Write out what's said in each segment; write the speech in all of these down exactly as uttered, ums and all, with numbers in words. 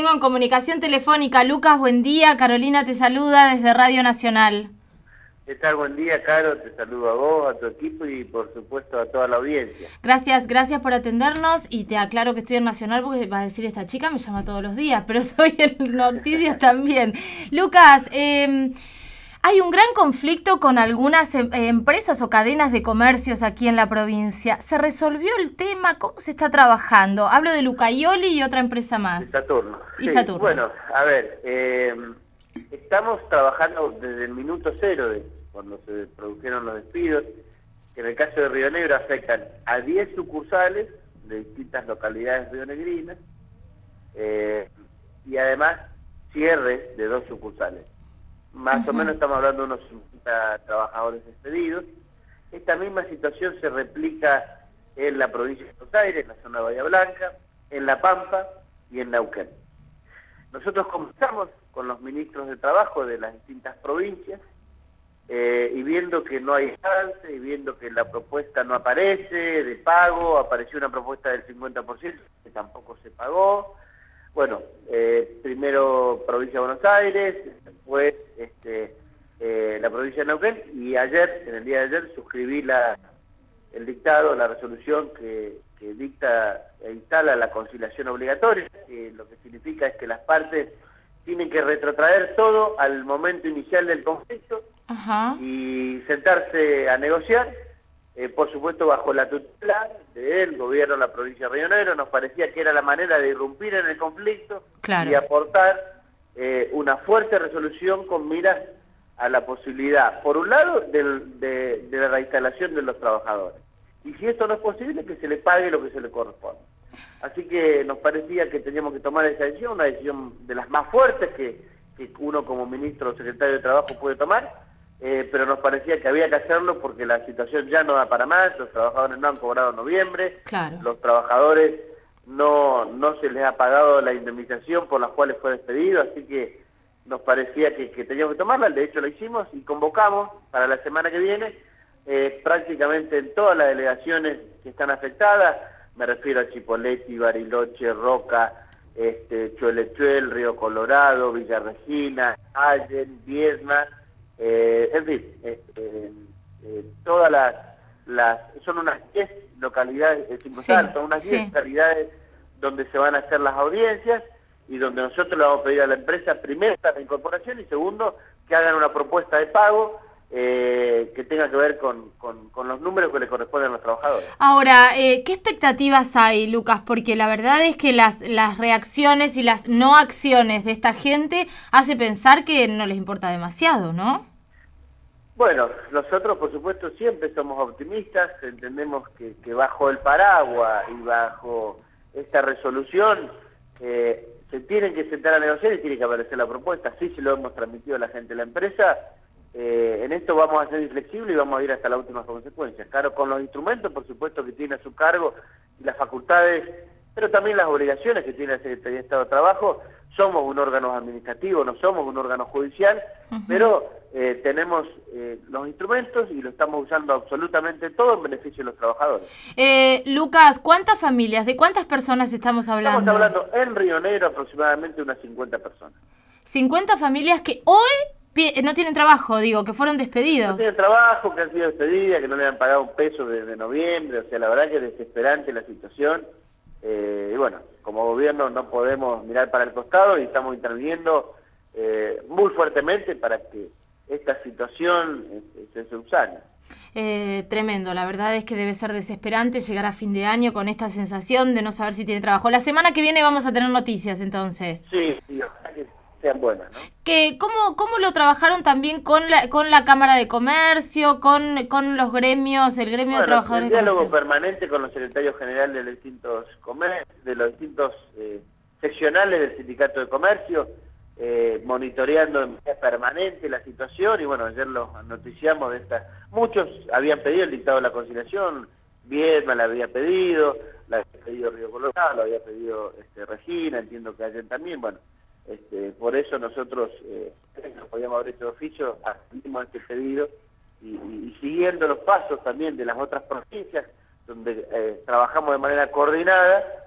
tengo en comunicación telefónica. Lucas, buen día. Carolina te saluda desde Radio Nacional. ¿Qué tal? Buen día, Caro. Te saludo a vos, a tu equipo y, por supuesto, a toda la audiencia. Gracias, gracias por atendernos y te aclaro que estoy en Nacional porque va a decir esta chica me llama todos los días, pero soy en Noticias también. Lucas, eh, hay un gran conflicto con algunas em empresas o cadenas de comercios aquí en la provincia. ¿Se resolvió el tema? ¿Cómo se está trabajando? Hablo de Lucaioli y otra empresa más. Y Saturno. Y sí, Saturno. Bueno, a ver, eh, estamos trabajando desde el minuto cero de cuando se produjeron los despidos, que en el caso de Río Negro afectan a diez sucursales de distintas localidades rionegrinas eh, y además cierres de dos sucursales. Más uh-huh. o menos estamos hablando de unos cincuenta trabajadores despedidos. Esta misma situación se replica en la provincia de Buenos Aires, en la zona de Bahía Blanca, en La Pampa y en Neuquén. Nosotros comenzamos con los ministros de trabajo de las distintas provincias eh, y viendo que no hay avance y viendo que la propuesta no aparece de pago, apareció una propuesta del cincuenta por ciento que tampoco se pagó. Bueno, eh, primero provincia de Buenos Aires, después este, eh, la provincia de Neuquén y ayer, en el día de ayer, suscribí la, el dictado, la resolución que, que dicta e instala la conciliación obligatoria, que lo que significa es que las partes tienen que retrotraer todo al momento inicial del conflicto Ajá. y sentarse a negociar, eh, por supuesto bajo la tutela del gobierno de la provincia de Río Negro. Nos parecía que era la manera de irrumpir en el conflicto claro. y aportar eh, una fuerte resolución con miras a la posibilidad, por un lado, del, de, de la reinstalación de los trabajadores. Y si esto no es posible, que se le pague lo que se le corresponde. Así que nos parecía que teníamos que tomar esa decisión, una decisión de las más fuertes que, que uno como ministro o secretario de Trabajo puede tomar, eh, pero nos parecía que había que hacerlo porque la situación ya no da para más, los trabajadores no han cobrado en noviembre, claro. los trabajadores no, no se les ha pagado la indemnización por las cuales fue despedido, así que nos parecía que, que teníamos que tomarla, de hecho lo hicimos y convocamos para la semana que viene eh, prácticamente en todas las delegaciones que están afectadas. Me refiero a Chipoleti, Bariloche, Roca, este, Chuelechuel, Río Colorado, Villa Regina, Allen, Viedma, eh, en fin, eh, eh, eh, todas las, las, son unas diez localidades, eh, cinco sí, son unas diez sí. localidades donde se van a hacer las audiencias y donde nosotros le vamos a pedir a la empresa, primero, la reincorporación y segundo, que hagan una propuesta de pago Eh, que tenga que ver con, con, con los números que le corresponden a los trabajadores. Ahora, eh, ¿qué expectativas hay, Lucas? Porque la verdad es que las, las reacciones y las no acciones de esta gente hace pensar que no les importa demasiado, ¿no? Bueno, nosotros por supuesto siempre somos optimistas, entendemos que, que bajo el paraguas y bajo esta resolución eh, se tienen que sentar a negociar y tiene que aparecer la propuesta. Así se lo hemos transmitido a la gente de la empresa. Eh, en esto vamos a ser inflexibles y vamos a ir hasta las últimas consecuencias. Claro, con los instrumentos, por supuesto, que tiene a su cargo y las facultades, pero también las obligaciones que tiene la Secretaría de Estado de Trabajo. Somos un órgano administrativo, no somos un órgano judicial, uh-huh. pero eh, tenemos eh, los instrumentos y lo estamos usando absolutamente todo en beneficio de los trabajadores. Eh, Lucas, ¿cuántas familias, de cuántas personas estamos hablando? Estamos hablando en Río Negro aproximadamente unas cincuenta personas. cincuenta familias que hoy no tienen trabajo, digo, que fueron despedidos. No tienen trabajo, que han sido despedidas, que no le han pagado un peso desde noviembre, o sea, la verdad que es desesperante la situación. Eh, y bueno, como gobierno no podemos mirar para el costado y estamos interviniendo eh, muy fuertemente para que esta situación eh, se subsane. Eh, tremendo, la verdad es que debe ser desesperante llegar a fin de año con esta sensación de no saber si tiene trabajo. La semana que viene vamos a tener noticias entonces. Sí, sí, ojalá que sean buenas, ¿no? Que, ¿cómo, ¿Cómo lo trabajaron también con la, con la Cámara de Comercio, con, con los gremios, el gremio bueno, de trabajadores el diálogo de comercio? permanente con los secretarios generales de los distintos comer de los distintos eh, seccionales del Sindicato de Comercio, eh, monitoreando en manera permanente la situación y bueno, ayer los noticiamos de esta. Muchos habían pedido el dictado de la conciliación, Viedma la había pedido, la había pedido Río Colorado, la había pedido este, Regina, entiendo que ayer también, bueno. Este, por eso nosotros eh, nos podíamos haber hecho de oficio, asumimos este pedido y, y, y siguiendo los pasos también de las otras provincias donde eh, trabajamos de manera coordinada,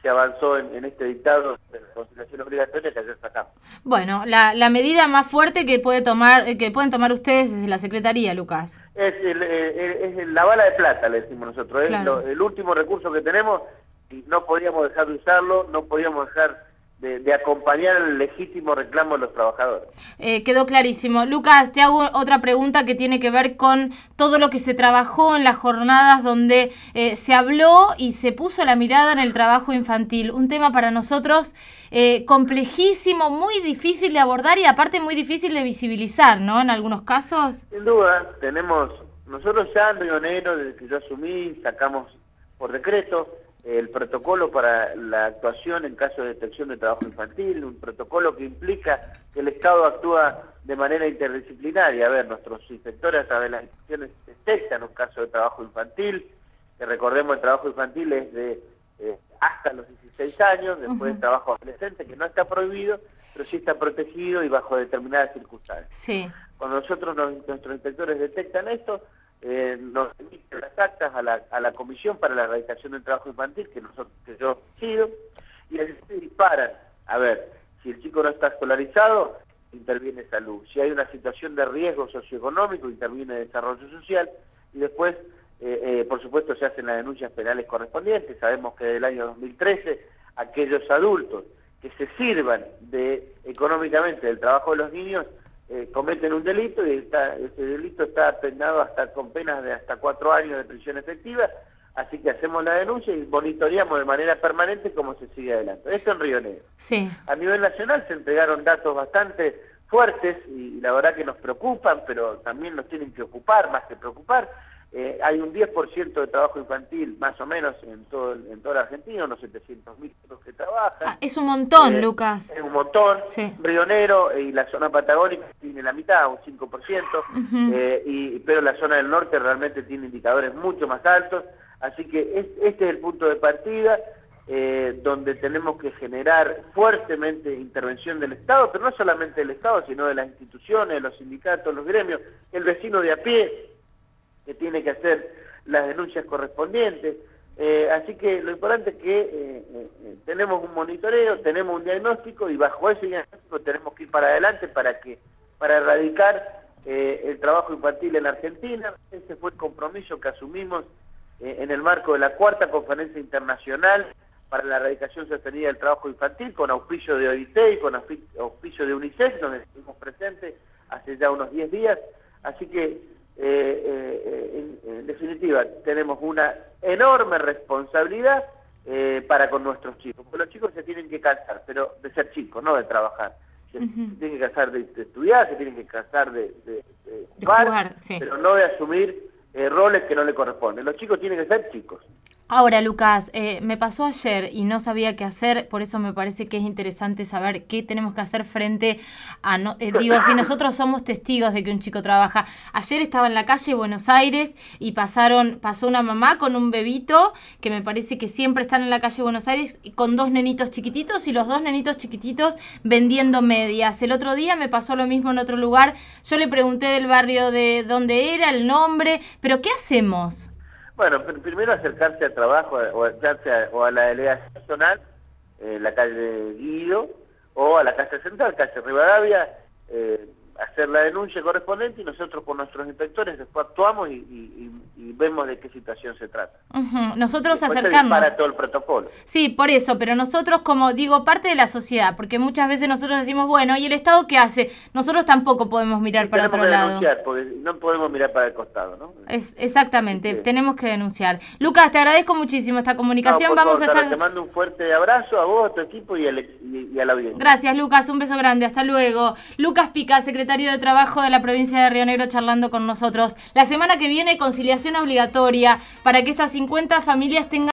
se avanzó en, en este dictado de la conciliación obligatoria que ayer sacamos. Bueno, la, la medida más fuerte que puede tomar, que pueden tomar ustedes desde la Secretaría, Lucas. Es, el, el, es la bala de plata, le decimos nosotros, Claro. es lo, el último recurso que tenemos y no podíamos dejar de usarlo, no podíamos dejar de, de acompañar el legítimo reclamo de los trabajadores. Eh, quedó clarísimo. Lucas, te hago otra pregunta que tiene que ver con todo lo que se trabajó en las jornadas donde eh, se habló y se puso la mirada en el trabajo infantil. Un tema para nosotros eh, complejísimo, muy difícil de abordar y aparte muy difícil de visibilizar, ¿no? En algunos casos. Sin duda, tenemos, nosotros ya en Río Negro, desde que yo asumí, sacamos por decreto el protocolo para la actuación en caso de detección de trabajo infantil, un protocolo que implica que el Estado actúa de manera interdisciplinaria. A ver, nuestros inspectores a través de las instituciones detectan un caso de trabajo infantil, que recordemos el trabajo infantil es de eh, hasta los dieciséis años, después uh-huh. el trabajo adolescente, que no está prohibido, pero sí está protegido y bajo determinadas circunstancias. Sí. Cuando nosotros, nos, nuestros inspectores detectan esto, Eh, nos emiten las actas a la, a la Comisión para la Erradicación del Trabajo Infantil, que nosotros que yo sido, y así se disparan. A ver, si el chico no está escolarizado, interviene salud. Si hay una situación de riesgo socioeconómico, interviene desarrollo social, y después, eh, eh, por supuesto, se hacen las denuncias penales correspondientes. Sabemos que desde el año dos mil trece, aquellos adultos que se sirvan de económicamente del trabajo de los niños, Eh, cometen un delito y está, ese delito está penado hasta con penas de hasta cuatro años de prisión efectiva, así que hacemos la denuncia y monitoreamos de manera permanente cómo se sigue adelante. Esto en Río Negro. Sí. A nivel nacional se entregaron datos bastante fuertes y la verdad que nos preocupan, pero también nos tienen que ocupar más que preocupar. Eh, hay un diez por ciento de trabajo infantil, más o menos, en todo en toda la Argentina, unos setecientos mil que trabajan. Ah, es un montón, eh, Lucas. Es un montón. Sí. Río Negro y la zona patagónica tiene la mitad, un cinco por ciento, uh-huh. eh, y, pero la zona del norte realmente tiene indicadores mucho más altos. Así que es, este es el punto de partida, eh, donde tenemos que generar fuertemente intervención del Estado, pero no solamente del Estado, sino de las instituciones, de los sindicatos, los gremios, el vecino de a pie, que tiene que hacer las denuncias correspondientes. Eh, así que lo importante es que eh, eh, tenemos un monitoreo, tenemos un diagnóstico y bajo ese diagnóstico tenemos que ir para adelante para que para erradicar eh, el trabajo infantil en Argentina. Ese fue el compromiso que asumimos eh, en el marco de la cuarta conferencia internacional para la erradicación sostenida del trabajo infantil, con auspicio de O I T y con auspicio de UNICEF, donde estuvimos presentes hace ya unos diez días. Así que Eh, eh, en, en definitiva, tenemos una enorme responsabilidad eh, para con nuestros chicos, porque los chicos se tienen que cansar, pero de ser chicos, no de trabajar. Se, uh-huh. se tienen que cansar de, de estudiar, se tienen que cansar de, de, de jugar, de jugar sí. pero no de asumir eh, roles que no le corresponden. Los chicos tienen que ser chicos. Ahora, Lucas, eh, me pasó ayer y no sabía qué hacer, por eso me parece que es interesante saber qué tenemos que hacer frente a... No, eh, digo, si nosotros somos testigos de que un chico trabaja. Ayer estaba en la calle Buenos Aires y pasaron pasó una mamá con un bebito, que me parece que siempre están en la calle Buenos Aires, con dos nenitos chiquititos y los dos nenitos chiquititos vendiendo medias. El otro día me pasó lo mismo en otro lugar. Yo le pregunté del barrio de dónde era, el nombre, pero ¿qué hacemos? Bueno, primero acercarse al trabajo o acercarse a, o a la delegación zonal, eh, la calle Guido, o a la calle central, calle Rivadavia, eh, hacer la denuncia correspondiente y nosotros con nuestros inspectores después actuamos y, y, y vemos de qué situación se trata. Uh-huh. Nosotros después acercarnos. Se dispara todo el protocolo. Sí, por eso, pero nosotros como digo, parte de la sociedad, porque muchas veces nosotros decimos, bueno, ¿y el Estado qué hace? Nosotros tampoco podemos mirar y para otro que lado. Denunciar, porque no podemos mirar para el costado, ¿no? Es, exactamente, sí. Tenemos que denunciar. Lucas, te agradezco muchísimo esta comunicación. No, Vamos favor, a estar... Te mando un fuerte abrazo a vos, a tu equipo y, al, y, y a la audiencia. Gracias, Lucas, un beso grande, hasta luego. Lucas Pica, secretario de Trabajo de la provincia de Río Negro, charlando con nosotros. La semana que viene, conciliación obligatoria para que estas cincuenta familias tengan